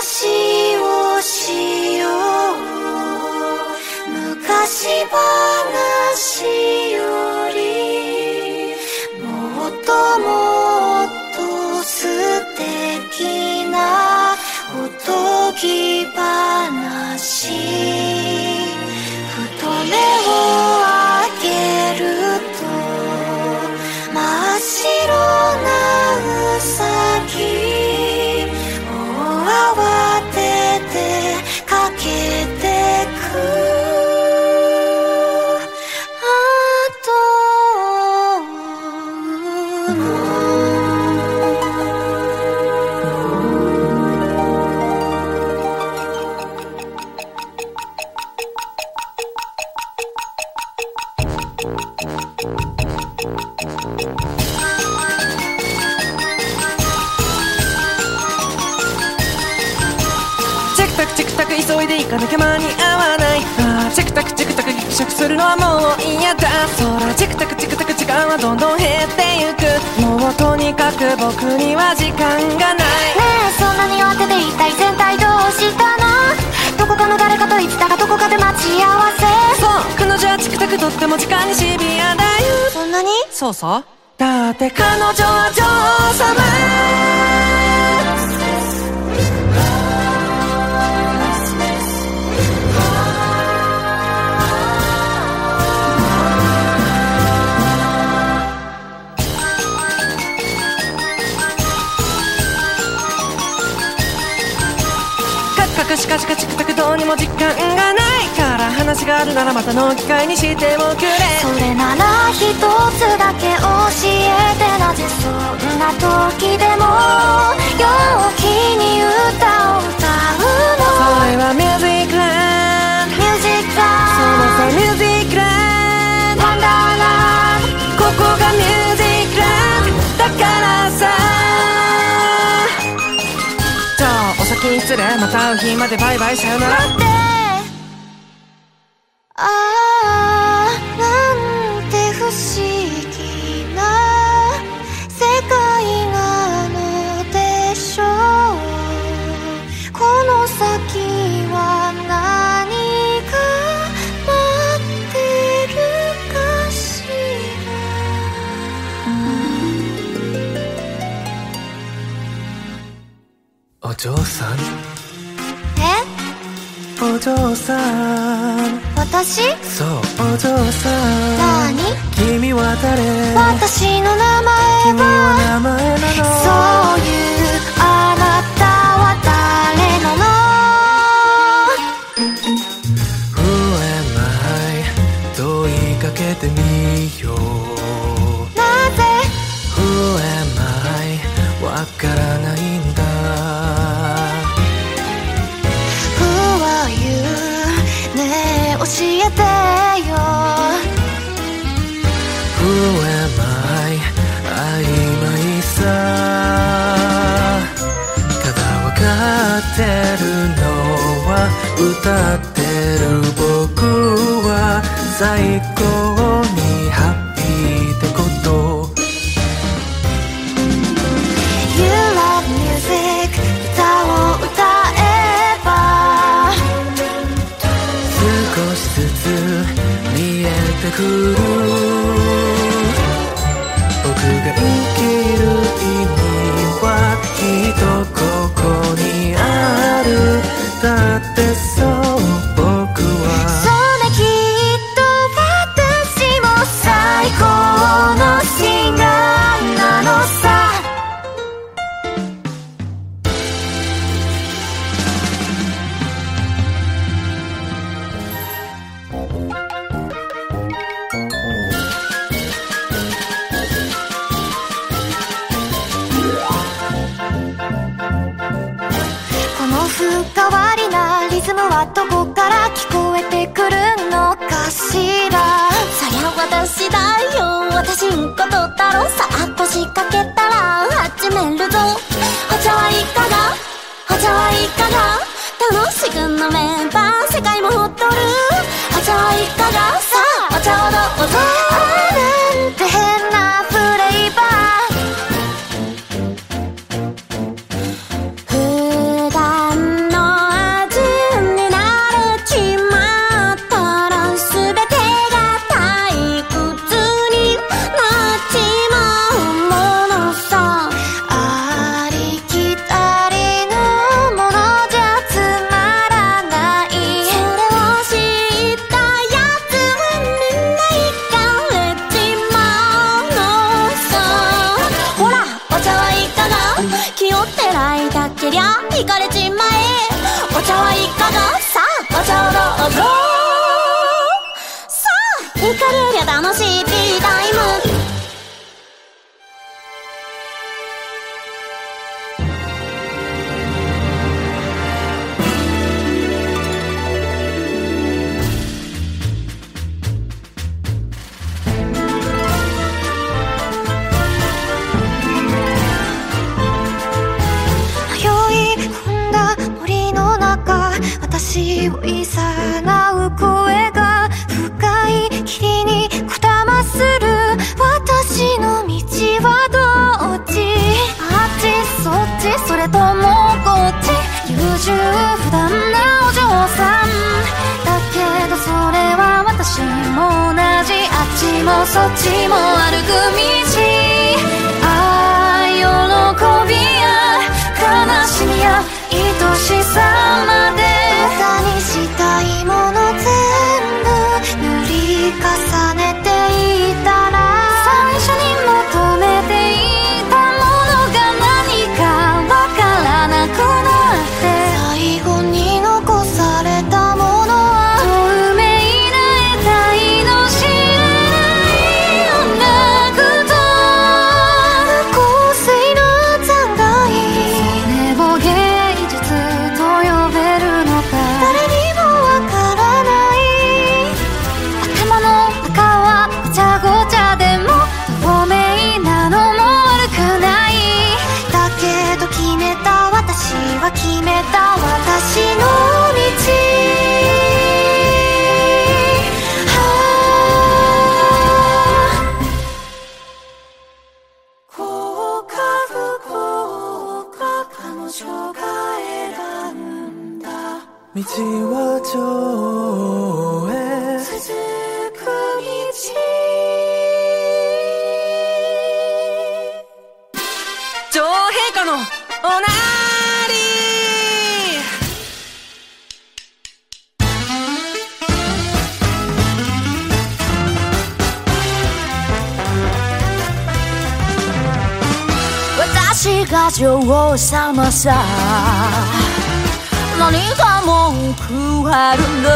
話をしよう。昔話よりもっともっと素敵なおとぎ話。ふと目を開けると真っ白なウサギ、もう慌てて駆けてく。 急いで行かなきゃ間に合わない。チクタクチクタクギクシャクするのはもう嫌だ。空チクタクチクタク時間はどんどん減ってゆく。もうとにかく僕には時間がない。ねえ、そんなに慌てて一体全体どうしたの？どこかの誰かと言ってたがどこかで待ち合わせ。 そう、彼女はチクタクとっても時間にシビアだよ。 そんなに？ そうそう。だって彼女は女王様。しかしかチクタクどうにも時間がないから話があるならまたの機会にしてもくれ。 それなら一つだけ教えて。なぜそんな時でも陽気に歌を歌うの？ それはミュージックランド。 ミュージックランド。 そうそう、ミュージックランド。 ワンダーランド。 ここがミュージックランドだからさ。じゃあお先に失礼、また会う日までバイバイさよなら。 待って、なんて不思議な世界なのでしょう。この先は何が待ってるかしら。お嬢さん。お嬢さん。 私？ そう、お嬢さん。 何？ 君は誰？ 私の名前は？ 君は名前なの？ そういうあなたは誰なの？ Who am I？ 問いかけてみよう。 なぜ？ Who am I？ わからないんだ。 教えてよ。 Who am I？ 曖昧さただわかってるのは歌ってる僕は最高にハッピーってこと。 You love music 歌を歌えば少しずつ見えてくる僕が生きる意味はきっとここにある。だってそう僕はそうね、きっと私も最高のシンガーなのさ。変わりなリズムはどこから聞こえてくるのかしら。そりゃ私だよ、私んことだろ。さあ腰掛けたら始めるぞ。お茶はいかが、お茶はいかが、楽しく飲めば世界もほっとる。お茶はいかが、さあお茶をどうぞ。なんて変なフレーバー。普段りゃ行かれちまえ。お茶はいかが、さあお茶をどうぞ。さあ行かれりゃ楽しいティータイム。 私をいざなう声が深い霧にくたまする。私の道はどっち？あっちそっちそれともこっち？優柔不断なお嬢さんだけど、それは私も同じ。あっちもそっちも歩く道。喜びや悲しみや愛しさまでにしたいもの全部塗り重ねていたら、最初に求めていたものが何かわからなくなって、最後に残されたものは透明な得体の知らない音楽と香水の残骸。それを芸術と呼べるのか誰にもわからない。頭の中はごちゃごちゃでも透明なのも悪くない。だけど決めた私は決めた私の道。幸か不幸か彼女が選んだ道は上へ続く道。 女王陛下のおなーり私が女王様さ、何か文句あるの？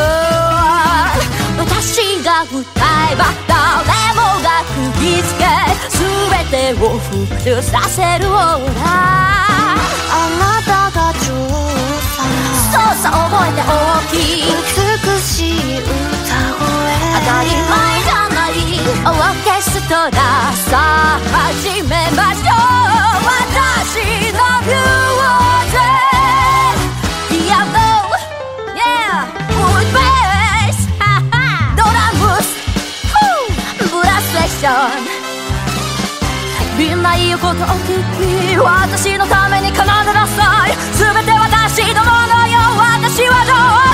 私が歌えば誰もが釘付け、全てを復讐させるオーラ。 あなたが女王様。 そうそう覚えて大きい美しい歌声。 当たり前じゃないオーケストラ。さあ始めましょう。私のビューでピアノ、yeah、ウッドベース、ドラムス、ブラスセッション。みんな言うことを聞き、私のために奏でなさい。全て私のものよ。私はどう